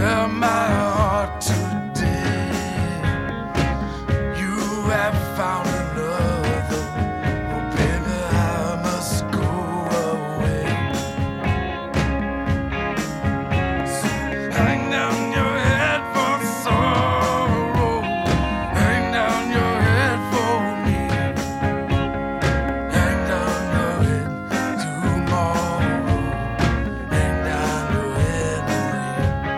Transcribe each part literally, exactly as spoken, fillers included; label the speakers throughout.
Speaker 1: tear my heart today. You have found another. Oh, baby, I must go away. So hang down your head for sorrow. Hang down your head for me. Hang down your head tomorrow. Hang down your head for me.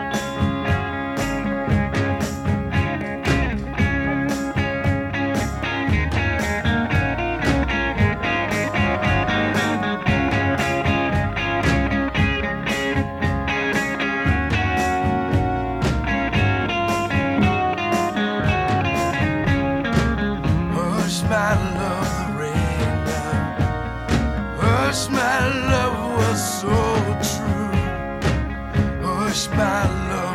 Speaker 1: Hush, my love, the rain now. Hush, my love was so true. Hush, my love.